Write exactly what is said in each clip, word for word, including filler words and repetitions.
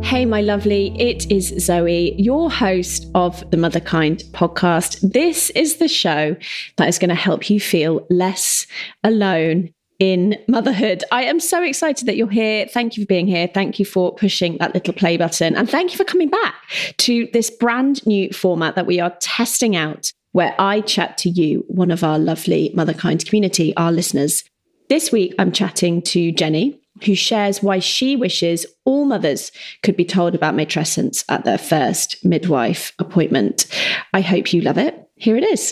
Hey, my lovely, it is Zoe, your host of the Motherkind podcast. This is the show that is going to help you feel less alone in motherhood. I am so excited that you're here. Thank you for being here. Thank you for pushing that little play button. And thank you for coming back to this brand new format that we are testing out, where I chat to you, one of our lovely Motherkind community, our listeners. This week, I'm chatting to Jenny, who shares why she wishes all mothers could be told about matrescence at their first midwife appointment. I hope you love it. Here it is.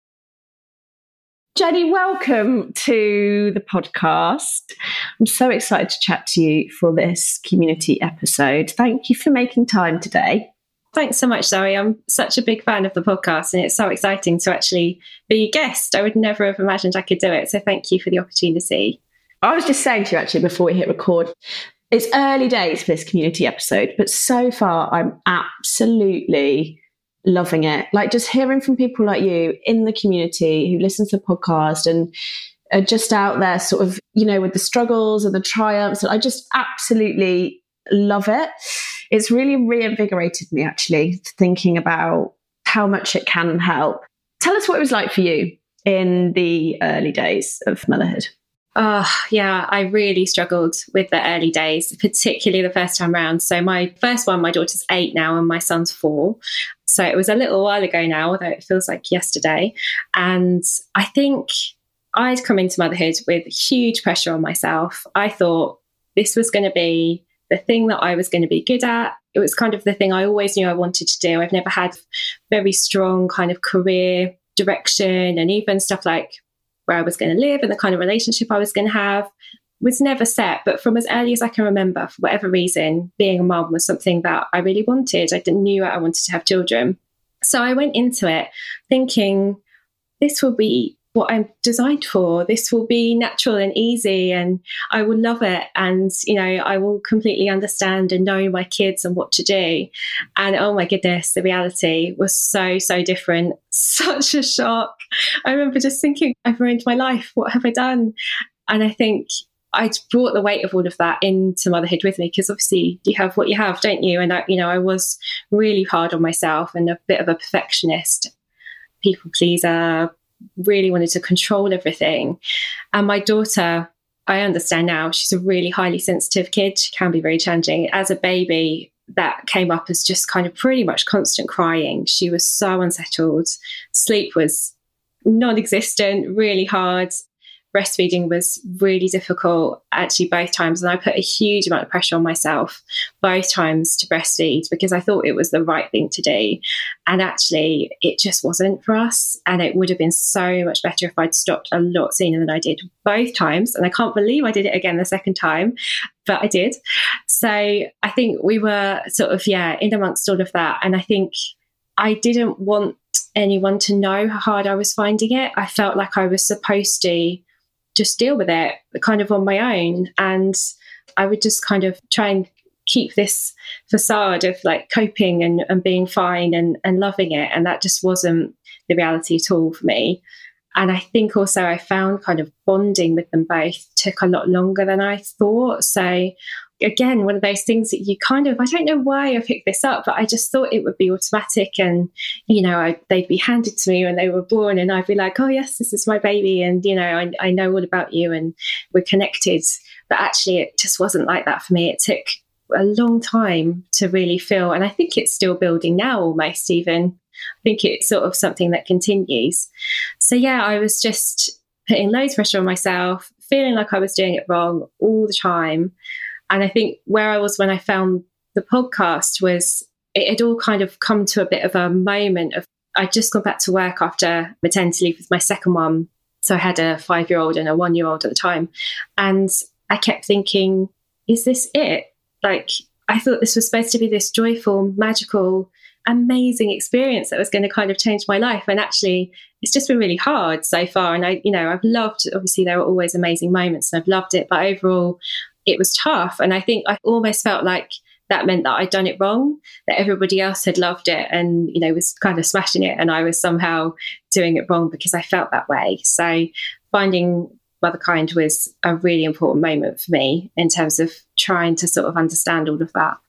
Jenny, welcome to the podcast. I'm so excited to chat to you for this community episode. Thank you for making time today. Thanks so much, Zoe. I'm such a big fan of the podcast and it's so exciting to actually be a guest. I would never have imagined I could do it. So thank you for the opportunity. I was just saying to you actually before we hit record, it's early days for this community episode, but so far I'm absolutely loving it. Like just hearing from people like you in the community who listen to the podcast and are just out there sort of, you know, with the struggles and the triumphs. And I just absolutely love it. It's really reinvigorated me actually thinking about how much it can help. Tell us what it was like for you in the early days of motherhood. Oh, yeah, I really struggled with the early days, particularly the first time around. So my first one, my daughter's eight now and my son's four. So it was a little while ago now, although it feels like yesterday. And I think I'd come into motherhood with huge pressure on myself. I thought this was going to be the thing that I was going to be good at. It was kind of the thing I always knew I wanted to do. I've never had very strong kind of career direction, and even stuff like where I was going to live and the kind of relationship I was going to have was never set. But from as early as I can remember, for whatever reason, being a mum was something that I really wanted. I didn't knew I wanted to have children. So I went into it thinking this will be what I'm designed for. This will be natural and easy and I will love it. And, you know, I will completely understand and know my kids and what to do. And oh my goodness, the reality was so, so different. Such a shock. I remember just thinking, I've ruined my life. What have I done? And I think I'd brought the weight of all of that into motherhood with me because obviously you have what you have, don't you? And I, you know, I was really hard on myself and a bit of a perfectionist, people pleaser, really wanted to control everything. And my daughter, I understand now, she's a really highly sensitive kid. She can be very challenging. As a baby, that came up as just kind of pretty much constant crying. She was so unsettled. Sleep was non-existent, really hard. Breastfeeding was really difficult, actually, both times. And I put a huge amount of pressure on myself both times to breastfeed because I thought it was the right thing to do. And actually, it just wasn't for us. And it would have been so much better if I'd stopped a lot sooner than I did both times. And I can't believe I did it again the second time, but I did. So I think we were sort of, yeah, in amongst all of that. And I think I didn't want anyone to know how hard I was finding it. I felt like I was supposed to just deal with it kind of on my own. And I would just kind of try and keep this facade of like coping and, and being fine and, and loving it. And that just wasn't the reality at all for me. And I think also I found kind of bonding with them both took a lot longer than I thought. So again, one of those things that you kind of, I don't know why I picked this up, but I just thought it would be automatic and, you know, I, they'd be handed to me when they were born and I'd be like, oh yes, this is my baby. And, you know, I, I know all about you and we're connected. But actually it just wasn't like that for me. It took a long time to really feel, and I think it's still building now almost even. I think it's sort of something that continues. So yeah, I was just putting loads of pressure on myself, feeling like I was doing it wrong all the time. And I think where I was when I found the podcast was it had all kind of come to a bit of a moment of I'd just gone back to work after maternity leave with my second one. So I had a five-year-old and a one-year-old at the time. And I kept thinking, is this it? Like, I thought this was supposed to be this joyful, magical, amazing experience that was going to kind of change my life. And actually, it's just been really hard so far. And I, you know, I've loved, obviously there were always amazing moments and I've loved it, but overall it was tough. And I think I almost felt like that meant that I'd done it wrong, that everybody else had loved it and, you know, was kind of smashing it. And I was somehow doing it wrong because I felt that way. So finding Motherkind was a really important moment for me in terms of trying to sort of understand all of that.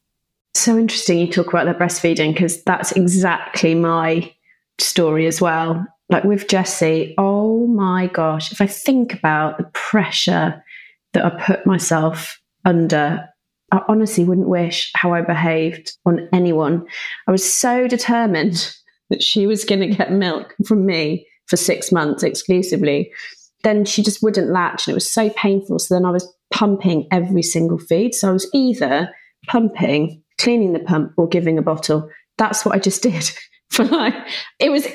So interesting you talk about the breastfeeding, because that's exactly my story as well. Like with Jessie, oh my gosh, if I think about the pressure that I put myself under, I honestly wouldn't wish how I behaved on anyone. I was so determined that she was going to get milk from me for six months exclusively. Then she just wouldn't latch, and it was so painful. So then I was pumping every single feed. So I was either pumping, cleaning the pump, or giving a bottle. That's what I just did for like, it was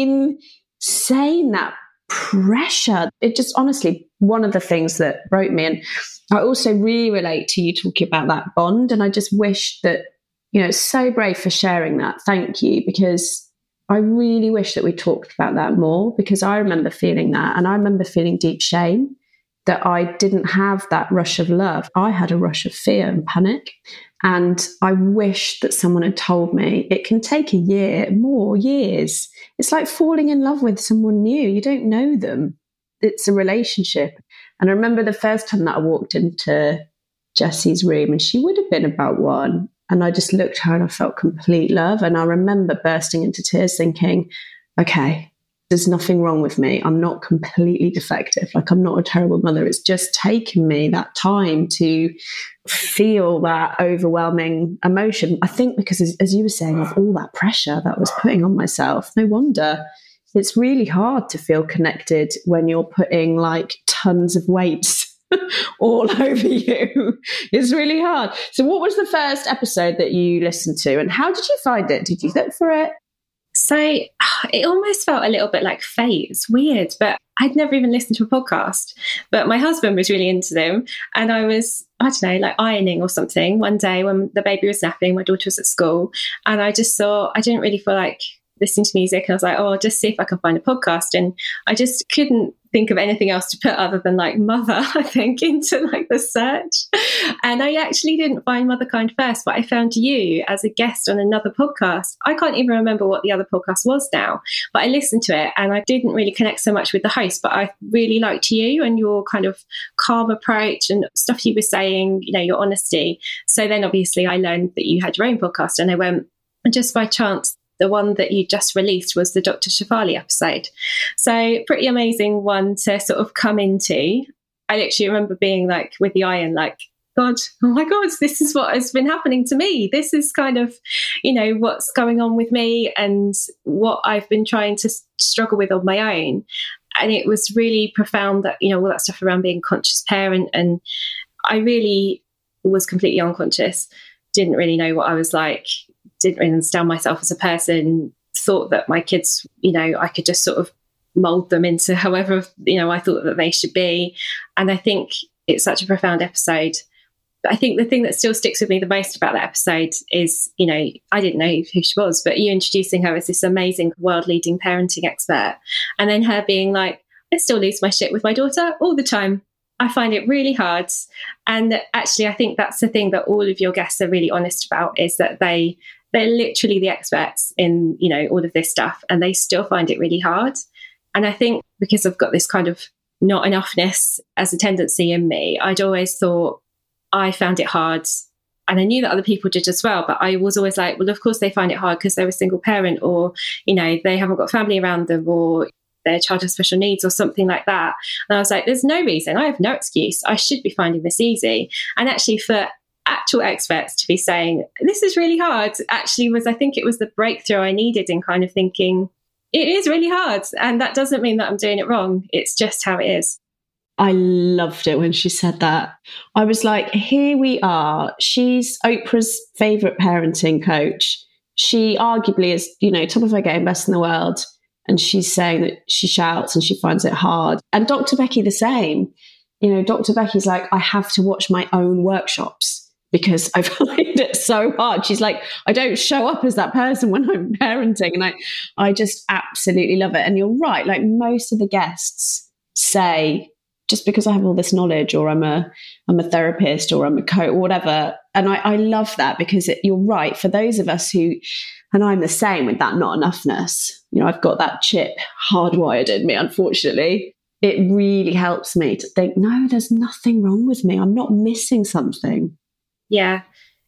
insane, that pressure. It just honestly, one of the things that broke me. And I also really relate to you talking about that bond. And I just wish that, you know, it's so brave for sharing that. Thank you, because I really wish that we talked about that more, because I remember feeling that. And I remember feeling deep shame that I didn't have that rush of love. I had a rush of fear and panic. And I wish that someone had told me it can take a year, more years. It's like falling in love with someone new. You don't know them. It's a relationship. And I remember the first time that I walked into Jessie's room, and she would have been about one. And I just looked at her and I felt complete love. And I remember bursting into tears thinking, okay, there's nothing wrong with me. I'm not completely defective. Like, I'm not a terrible mother. It's just taken me that time to feel that overwhelming emotion. I think because, as, as you were saying, of all that pressure that I was putting on myself, no wonder. It's really hard to feel connected when you're putting like tons of weights all over you. It's really hard. So what was the first episode that you listened to, and how did you find it? Did you look for it? So it almost felt a little bit like fate. It's weird, but I'd never even listened to a podcast. But my husband was really into them. And I was, I don't know, like ironing or something one day when the baby was napping, my daughter was at school. And I just thought, I didn't really feel like listening to music. And I was like, oh, I'll just see if I can find a podcast. And I just couldn't think of anything else to put other than like mother, I think, into like the search. And I actually didn't find Motherkind first, but I found you as a guest on another podcast. I can't even remember what the other podcast was now, but I listened to it and I didn't really connect so much with the host, but I really liked you and your kind of calm approach and stuff you were saying, you know, your honesty. So then obviously I learned that you had your own podcast, and I went, and just by chance, the one that you just released was the Doctor Shefali episode. So pretty amazing one to sort of come into. I literally remember being like with the iron, like, God, oh my God, this is what has been happening to me. This is kind of, you know, what's going on with me and what I've been trying to struggle with on my own. And it was really profound that, you know, all that stuff around being a conscious parent. And I really was completely unconscious, didn't really know what I was like, didn't really understand myself as a person, thought that my kids, you know, I could just sort of mold them into however, you know, I thought that they should be. And I think it's such a profound episode. But I think the thing that still sticks with me the most about that episode is, you know, I didn't know who she was, but you introducing her as this amazing world-leading parenting expert. And then her being like, I still lose my shit with my daughter all the time. I find it really hard. And actually, I think that's the thing that all of your guests are really honest about, is that they, they're literally the experts in, you know, all of this stuff, and they still find it really hard. And I think because I've got this kind of not enoughness as a tendency in me, I'd always thought I found it hard. And I knew that other people did as well. But I was always like, well, of course they find it hard because they're a single parent, or, you know, they haven't got family around them, or their child has special needs or something like that. And I was like, there's no reason. I have no excuse. I should be finding this easy. And actually for actual experts to be saying, this is really hard, actually was, I think it was the breakthrough I needed in kind of thinking, it is really hard. And that doesn't mean that I'm doing it wrong. It's just how it is. I loved it when she said that. I was like, here we are. She's Oprah's favourite parenting coach. She arguably is, you know, top of her game, best in the world. And she's saying that she shouts and she finds it hard. And Doctor Becky the same. You know, Doctor Becky's like, I have to watch my own workshops because I find it so hard. She's like, I don't show up as that person when I'm parenting. And I, I just absolutely love it. And you're right. Like most of the guests say, just because I have all this knowledge, or I'm a, I'm a therapist, or I'm a coach, or whatever. And I, I love that because it, you're right. For those of us who, and I'm the same with that not enoughness, you know, I've got that chip hardwired in me, unfortunately. It really helps me to think, no, there's nothing wrong with me. I'm not missing something. Yeah,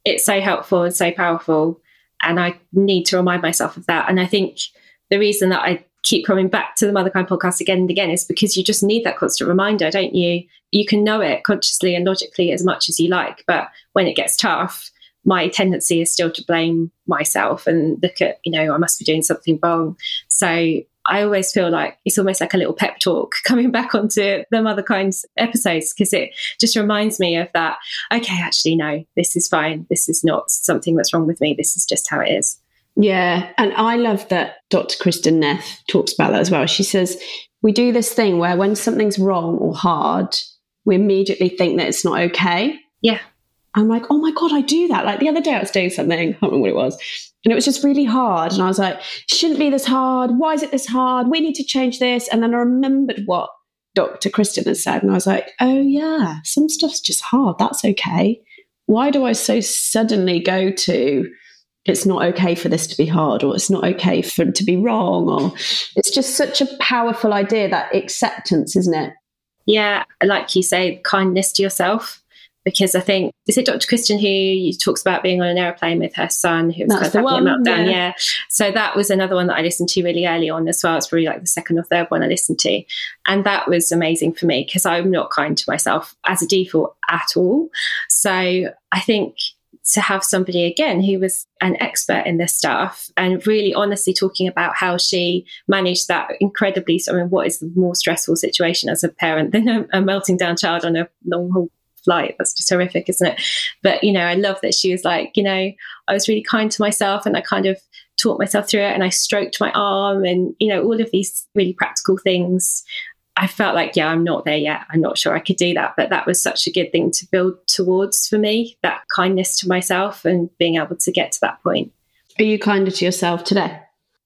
it's so helpful and so powerful. And I need to remind myself of that. And I think the reason that I keep coming back to the Motherkind podcast again and again is because you just need that constant reminder, don't you? You can know it consciously and logically as much as you like, but when it gets tough, my tendency is still to blame myself and look at, you know, I must be doing something wrong. So I always feel like it's almost like a little pep talk coming back onto the Motherkind episodes, because it just reminds me of that, okay, actually, no, this is fine. This is not something that's wrong with me. This is just how it is. Yeah. And I love that Doctor Kristen Neff talks about that as well. She says, we do this thing where when something's wrong or hard, we immediately think that it's not okay. Yeah. I'm like, oh my God, I do that. Like the other day I was doing something, I can't remember what it was. And it was just really hard. And I was like, shouldn't be this hard. Why is it this hard? We need to change this. And then I remembered what Doctor Kristen has said. And I was like, oh yeah, some stuff's just hard. That's okay. Why do I so suddenly go to, it's not okay for this to be hard, or it's not okay for it to be wrong? Or it's just such a powerful idea, that acceptance, isn't it? Yeah. Like you say, kindness to yourself. Because I think, is it Doctor Kristen who talks about being on an aeroplane with her son who was That's kind of having one, a meltdown? yeah. yeah. So that was another one that I listened to really early on as well. It's probably like the second or third one I listened to. And that was amazing for me because I'm not kind to myself as a default at all. So I think to have somebody, again, who was an expert in this stuff and really honestly talking about how she managed that incredibly, I mean, what is the more stressful situation as a parent than a, a melting down child on a long haul flight? That's just horrific, isn't it? But, you know, I love that she was like, you know, I was really kind to myself and I kind of taught myself through it and I stroked my arm and, you know, all of these really practical things. I felt like, yeah, I'm not there yet. I'm not sure I could do that. But that was such a good thing to build towards for me, that kindness to myself and being able to get to that point. Are you kinder to yourself today?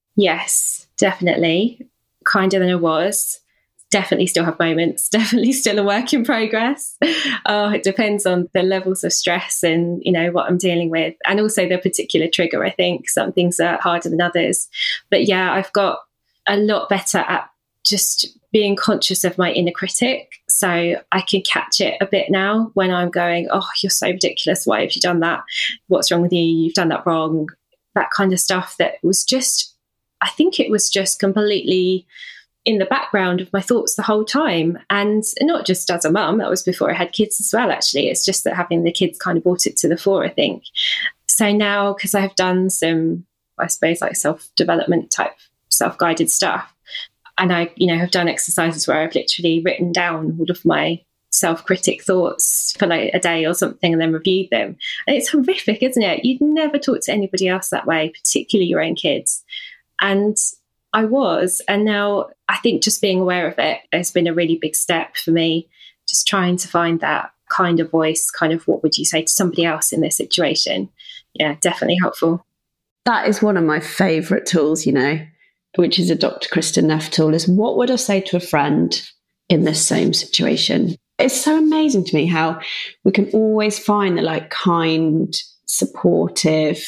Yes, definitely. Kinder than I was. Definitely still have moments, definitely still a work in progress. Oh, it depends on the levels of stress and, you know, what I'm dealing with. And also the particular trigger, I think. Some things are harder than others. But yeah, I've got a lot better at just being conscious of my inner critic. So I can catch it a bit now when I'm going, oh, you're so ridiculous. Why have you done that? What's wrong with you? You've done that wrong. That kind of stuff that was just, I think it was just completely in the background of my thoughts the whole time. And not just as a mum, that was before I had kids as well, actually. It's just that having the kids kind of brought it to the fore, I think. So now, because I've done some, I suppose, like self-development type, self-guided stuff, and I, you know, have done exercises where I've literally written down all of my self-critic thoughts for like a day or something and then reviewed them. And it's horrific, isn't it? You'd never talk to anybody else that way, particularly your own kids. And I was, and now I think just being aware of it has been a really big step for me, just trying to find that kind of voice, kind of what would you say to somebody else in this situation? Yeah, definitely helpful. That is one of my favourite tools, you know, which is a Doctor Kristen Neff tool, is what would I say to a friend in this same situation? It's so amazing to me how we can always find the like kind, supportive,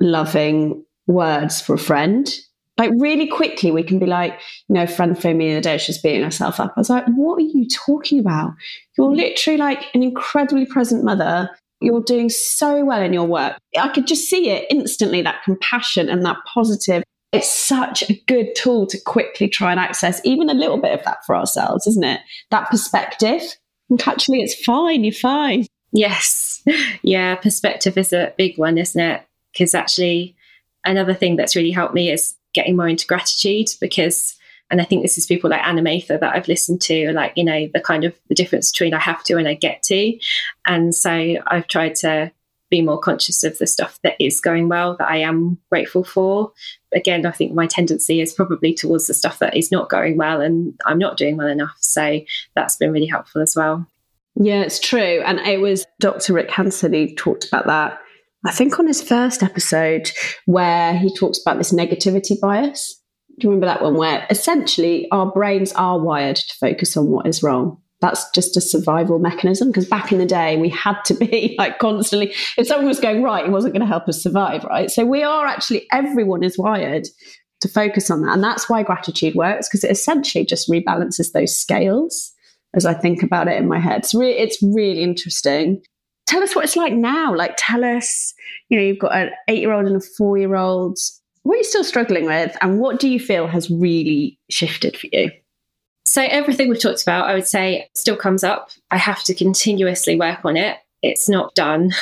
loving words for a friend. Like really quickly, we can be like, you know, a friend phoned me the other day, she was beating herself up. I was like, what are you talking about? You're literally like an incredibly present mother. You're doing so well in your work. I could just see it instantly, that compassion and that positive. It's such a good tool to quickly try and access even a little bit of that for ourselves, isn't it? That perspective. And actually, it's fine. You're fine. Yes. Yeah. Perspective is a big one, isn't it? Because actually, another thing that's really helped me is getting more into gratitude, because, and I think this is people like Anna Mather that I've listened to, like, you know, the kind of the difference between I have to and I get to. And so I've tried to be more conscious of the stuff that is going well, that I am grateful for. Again, I think my tendency is probably towards the stuff that is not going well and I'm not doing well enough. So that's been really helpful as well. Yeah, it's true. And it was Doctor Rick Hanson who talked about that, I think on his first episode, where he talks about this negativity bias. Do you remember that one, where essentially our brains are wired to focus on what is wrong? That's just a survival mechanism, because back in the day, we had to be like constantly, if something was going right, it wasn't going to help us survive, right? So we are actually, everyone is wired to focus on that. And that's why gratitude works, because it essentially just rebalances those scales, as I think about it in my head. It's, re- it's really interesting. tell us what it's like now. Like, tell us, you know, you've got an eight-year-old and a four-year-old. What are you still struggling with? And what do you feel has really shifted for you? So everything we've talked about, I would say, still comes up. I have to continuously work on it. It's not done.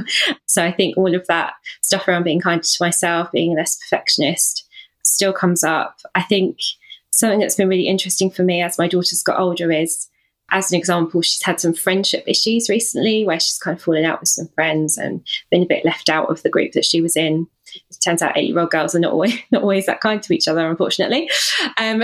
So I think all of that stuff around being kinder to myself, being less perfectionist, still comes up. I think something that's been really interesting for me as my daughter's got older is, as an example, she's had some friendship issues recently where she's kind of fallen out with some friends and been a bit left out of the group that she was in. It turns out eight-year-old girls are not always, not always that kind to each other, unfortunately. Um,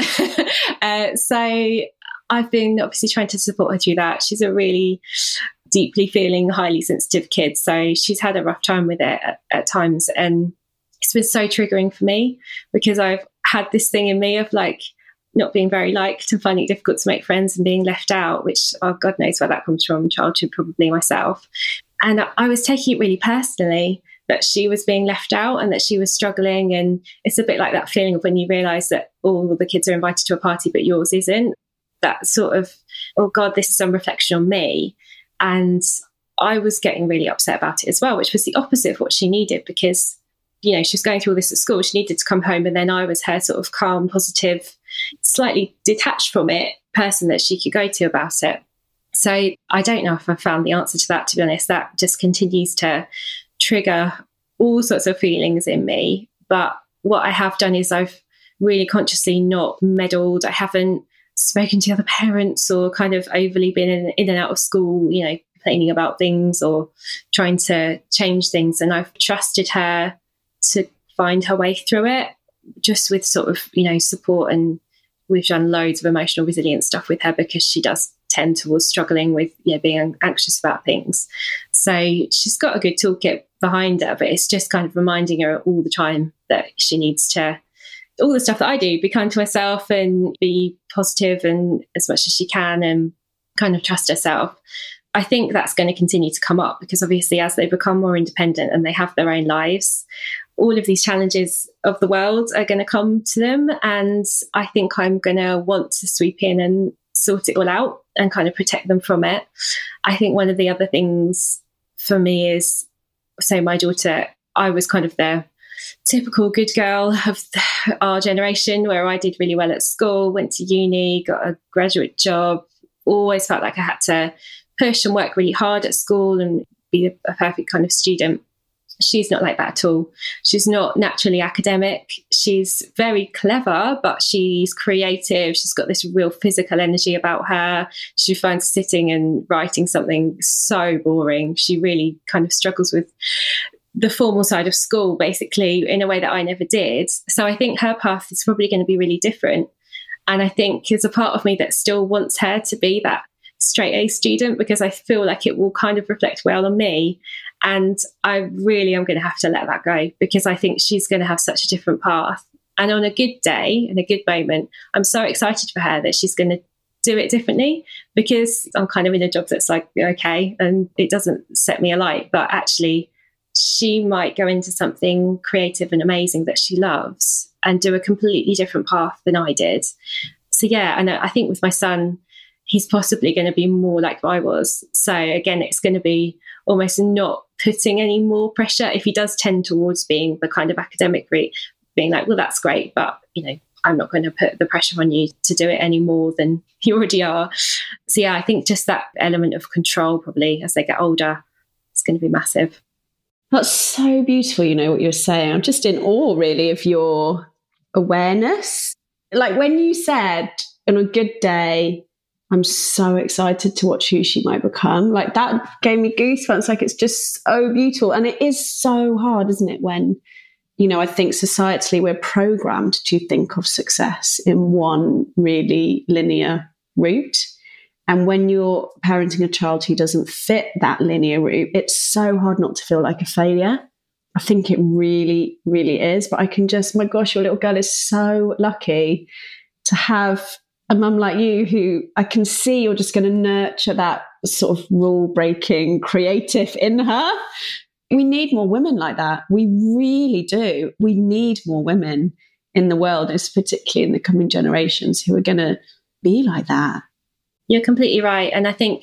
uh, so I've been obviously trying to support her through that. She's a really deeply feeling, highly sensitive kid. So she's had a rough time with it at, at times. And it's been so triggering for me because I've had this thing in me of like, not being very liked and finding it difficult to make friends and being left out, which, oh, God knows where that comes from, childhood, probably myself. And I was taking it really personally that she was being left out and that she was struggling. And it's a bit like that feeling of when you realise that all the kids are invited to a party, but yours isn't. That sort of, oh, God, this is some reflection on me. And I was getting really upset about it as well, which was the opposite of what she needed because, you know, she was going through all this at school. She needed to come home and then I was her sort of calm, positive, slightly detached from it person that she could go to about it. So I don't know if I found the answer to that, to be honest. That just continues to trigger all sorts of feelings in me. But what I have done is I've really consciously not meddled. I haven't spoken to other parents or kind of overly been in, in and out of school, you know, complaining about things or trying to change things. And I've trusted her to find her way through it, just with sort of, you know, support. And we've done loads of emotional resilience stuff with her because she does tend towards struggling with, you know, being anxious about things. So she's got a good toolkit behind her, but it's just kind of reminding her all the time that she needs to, all the stuff that I do, be kind to herself and be positive and as much as she can and kind of trust herself. I think that's going to continue to come up because obviously as they become more independent and they have their own lives, all of these challenges of the world are going to come to them. And I think I'm going to want to sweep in and sort it all out and kind of protect them from it. I think one of the other things for me is, so my daughter, I was kind of the typical good girl of our generation where I did really well at school, went to uni, got a graduate job, always felt like I had to push and work really hard at school and be a, a perfect kind of student. She's not like that at all. She's not naturally academic. She's very clever, but she's creative. She's got this real physical energy about her. She finds sitting and writing something so boring. She really kind of struggles with the formal side of school, basically, in a way that I never did. So I think her path is probably going to be really different. And I think there's a part of me that still wants her to be that straight A student because I feel like it will kind of reflect well on me. And I really am going to have to let that go because I think she's going to have such a different path. And on a good day and a good moment, I'm so excited for her that she's going to do it differently because I'm kind of in a job that's like, okay, and it doesn't set me alight, but actually she might go into something creative and amazing that she loves and do a completely different path than I did. So yeah, and I think with my son, he's possibly going to be more like I was. So again, it's going to be almost not putting any more pressure if he does tend towards being the kind of academic route, being like, well, that's great, but, you know, I'm not going to put the pressure on you to do it any more than you already are. So yeah, I think just that element of control probably as they get older is going to be massive. That's so beautiful, you know, what you're saying. I'm just in awe, really, of your awareness. Like when you said, on a good day, I'm so excited to watch who she might become. Like that gave me goosebumps. Like it's just so beautiful. And it is so hard, isn't it? When, you know, I think societally we're programmed to think of success in one really linear route. And when you're parenting a child who doesn't fit that linear route, it's so hard not to feel like a failure. I think it really, really is. But I can just, my gosh, your little girl is so lucky to have a mum like you who I can see you're just going to nurture that sort of rule-breaking creative in her. We need more women like that. We really do. We need more women in the world, particularly in the coming generations, who are going to be like that. You're completely right. And I think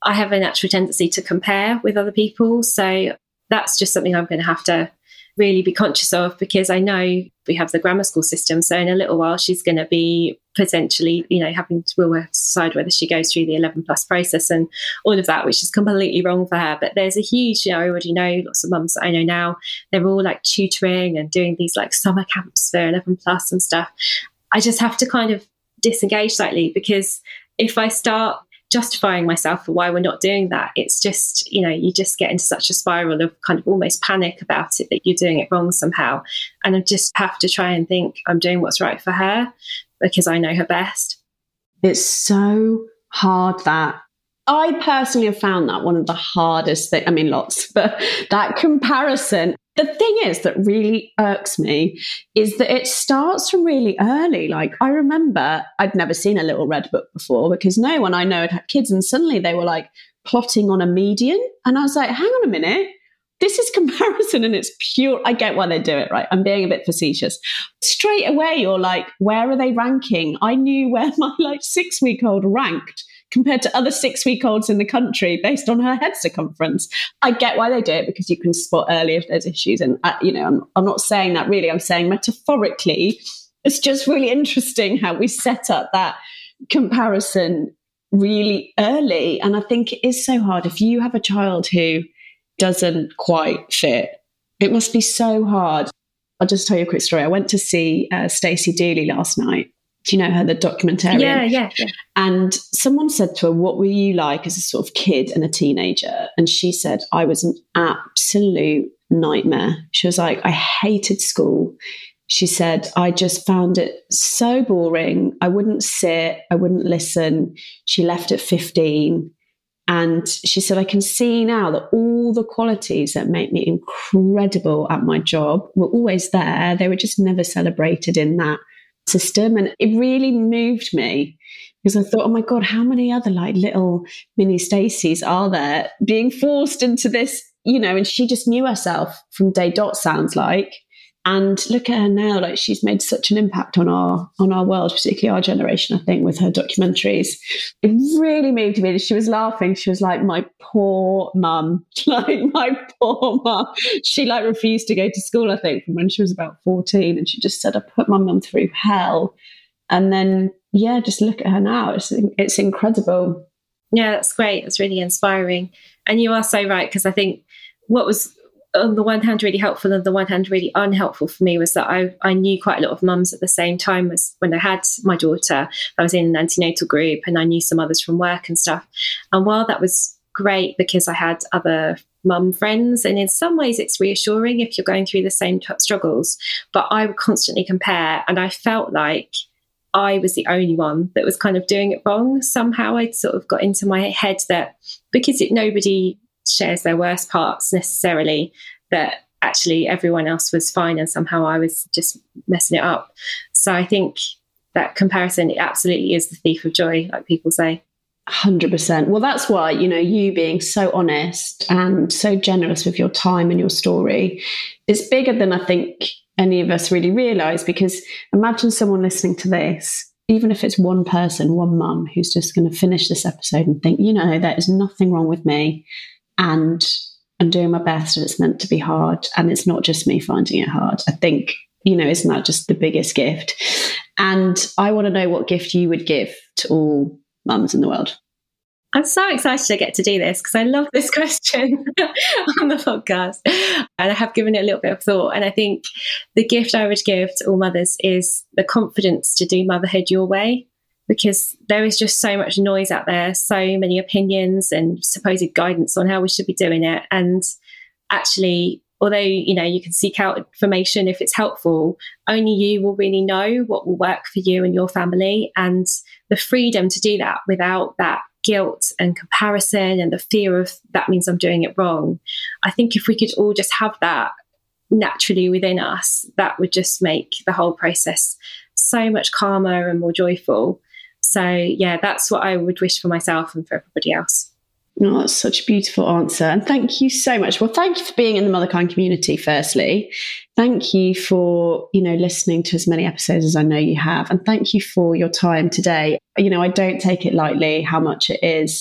I have a natural tendency to compare with other people. So that's just something I'm going to have to really be conscious of, because I know we have the grammar school system. So in a little while, she's going to be potentially, you know, having to, we'll decide whether she goes through the eleven plus process and all of that, which is completely wrong for her. But there's a huge, you know, I already know lots of mums that I know now, they're all like tutoring and doing these like summer camps for eleven plus and stuff. I just have to kind of disengage slightly, because if I start justifying myself for why we're not doing that, it's just, you know, you just get into such a spiral of kind of almost panic about it, that you're doing it wrong somehow. And I just have to try and think I'm doing what's right for her, because I know her best. It's so hard that I personally have found that one of the hardest things. I mean, lots, but that comparison. The thing is that really irks me is that it starts from really early. Like, I remember I'd never seen a Little Red Book before, because no one I know had had kids, and suddenly they were like plotting on a median. And I was like, hang on a minute. This is comparison, and it's pure. I get why they do it, right? I'm being a bit facetious. Straight away, you're like, where are they ranking? I knew where my like six week old ranked compared to other six week olds in the country based on her head circumference. I get why they do it, because you can spot early if there's issues. And, uh, you know, I'm, I'm not saying that really. I'm saying metaphorically, it's just really interesting how we set up that comparison really early. And I think it is so hard. If you have a child who doesn't quite fit, it must be so hard. I'll just tell you a quick story. I went to see uh, Stacey Dooley last night. Do you know her, the documentarian? Yeah, yeah, yeah. And someone said to her, what were you like as a sort of kid and a teenager? And she said, I was an absolute nightmare. She was like, I hated school. She said, I just found it so boring. I wouldn't sit, I wouldn't listen. She left at fifteen. And she said, I can see now that all the qualities that make me incredible at my job were always there. They were just never celebrated in that system. And it really moved me, because I thought, oh my God, how many other like little mini Stacys are there being forced into this, you know? And she just knew herself from day dot, sounds like. And look at her now, like she's made such an impact on our on our world, particularly our generation, I think, with her documentaries. It really moved me. She was laughing. She was like, my poor mum, like my poor mum. She like refused to go to school, I think, from when she was about fourteen. And she just said, I put my mum through hell. And then, yeah, just look at her now. It's, it's incredible. Yeah, that's great. It's really inspiring. And you are so right, because I think what was on the one hand really helpful and on the one hand really unhelpful for me was that I, I knew quite a lot of mums at the same time as when I had my daughter. I was in an antenatal group and I knew some others from work and stuff. And while that was great because I had other mum friends, and in some ways it's reassuring if you're going through the same t- struggles, but I would constantly compare, and I felt like I was the only one that was kind of doing it wrong. Somehow I'd sort of got into my head that because it, nobody shares their worst parts necessarily, that actually everyone else was fine and somehow I was just messing it up. So I think that comparison, it absolutely is the thief of joy, like people say. one hundred percent. Well, that's why, you know, you being so honest and so generous with your time and your story, it's bigger than I think any of us really realise, because imagine someone listening to this, even if it's one person, one mum, who's just going to finish this episode and think, you know, there is nothing wrong with me, and I'm doing my best, and it's meant to be hard, and it's not just me finding it hard. I think, you know, isn't that just the biggest gift? And I want to know what gift you would give to all mums in the world. I'm so excited to get to do this because I love this question on the podcast, and I have given it a little bit of thought. And I think the gift I would give to all mothers is the confidence to do motherhood your way, because there is just so much noise out there, so many opinions and supposed guidance on how we should be doing it. And actually, although, you know, you can seek out information if it's helpful, only you will really know what will work for you and your family, and the freedom to do that without that guilt and comparison and the fear of that means I'm doing it wrong. I think if we could all just have that naturally within us, that would just make the whole process so much calmer and more joyful. So yeah, that's what I would wish for myself and for everybody else. Oh, that's such a beautiful answer. And thank you so much. Well, thank you for being in the Motherkind community, firstly. Thank you for, you know, listening to as many episodes as I know you have. And thank you for your time today. You know, I don't take it lightly how much it is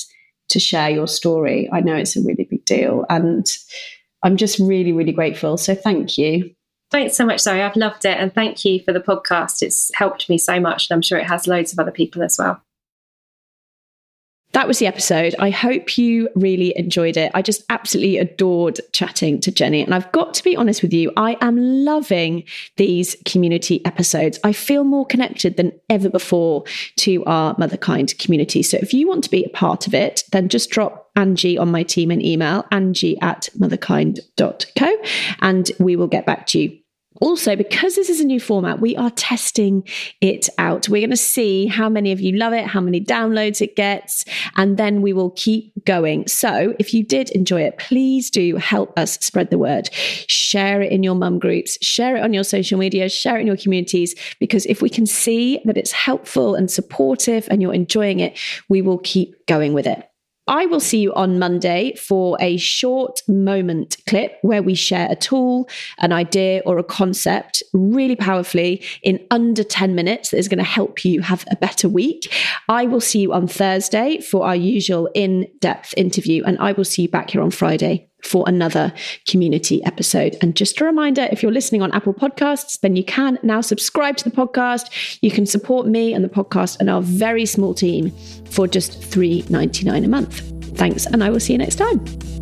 to share your story. I know it's a really big deal, and I'm just really, really grateful. So thank you. Thanks so much, Zoe. I've loved it. And thank you for the podcast. It's helped me so much. And I'm sure it has loads of other people as well. That was the episode. I hope you really enjoyed it. I just absolutely adored chatting to Jenny. And I've got to be honest with you, I am loving these community episodes. I feel more connected than ever before to our Motherkind community. So if you want to be a part of it, then just drop Angie on my team an email, Angie at motherkind dot co, and we will get back to you. Also, because this is a new format, we are testing it out. We're going to see how many of you love it, how many downloads it gets, and then we will keep going. So if you did enjoy it, please do help us spread the word. Share it in your mum groups, share it on your social media, share it in your communities, because if we can see that it's helpful and supportive and you're enjoying it, we will keep going with it. I will see you on Monday for a short moment clip where we share a tool, an idea, or a concept really powerfully in under ten minutes that is going to help you have a better week. I will see you on Thursday for our usual in-depth interview, and I will see you back here on Friday for another community episode. And just a reminder, if you're listening on Apple Podcasts, then you can now subscribe to the podcast. You can support me and the podcast and our very small team for just three dollars and ninety-nine cents a month. Thanks, and I will see you next time.